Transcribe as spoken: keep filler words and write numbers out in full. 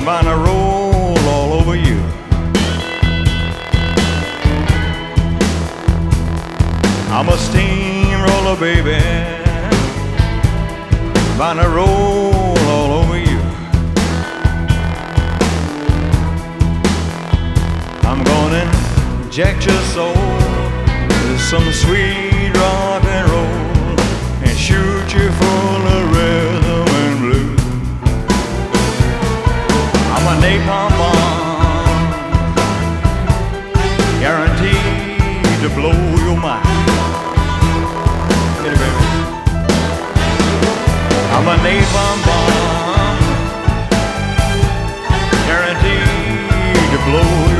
I'm gonna roll all over you. I'm a steamroller, baby, gonna roll all over you. I'm gonna inject your soul with some sweet rock and roll and shoot you full of rhythm and blues. I'm a napalm bomb, guaranteed to blow your mind. Get it, baby. I'm a napalm bomb, guaranteed to blow